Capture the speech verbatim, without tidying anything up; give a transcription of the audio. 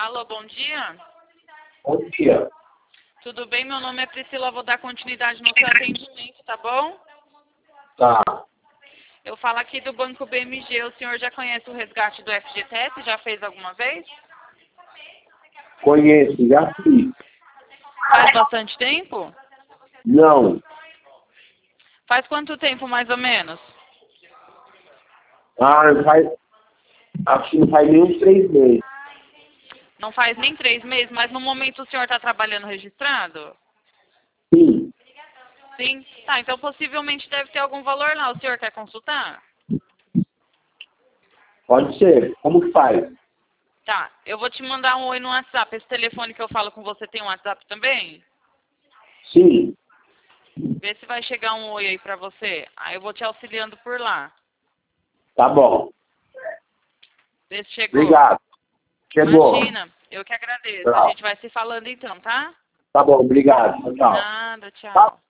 Alô, bom dia. Bom dia. Tudo bem? Meu nome é Priscila, vou dar continuidade no seu atendimento, tá bom? Tá. Eu falo aqui do Banco B M G, o senhor já conhece o resgate do F G T S? Já fez alguma vez? Conheço, já fiz. Faz bastante tempo? Não. Faz quanto tempo, mais ou menos? Ah, faz, acho que não faz nem uns três meses. Não faz nem três meses, mas no momento o senhor está trabalhando registrado? Sim. Sim? Tá, então possivelmente deve ter algum valor lá. O senhor quer consultar? Pode ser. Como que faz? Tá, eu vou te mandar um oi no WhatsApp. Esse telefone que eu falo com você tem um WhatsApp também? Sim. Vê se vai chegar um oi aí pra você. Aí eu vou te auxiliando por lá. Tá bom. Vê se chegou. Obrigado. Chegou. Imagina, eu que agradeço. A Tchau. gente vai se falando então, tá? Tá bom, obrigado. Tchau. Nada, tchau.